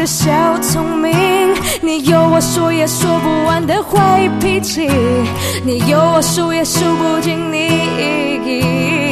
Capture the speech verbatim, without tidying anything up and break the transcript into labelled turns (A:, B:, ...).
A: 小聪明，你有我数也数不完的坏脾气，你有我数也数不尽你。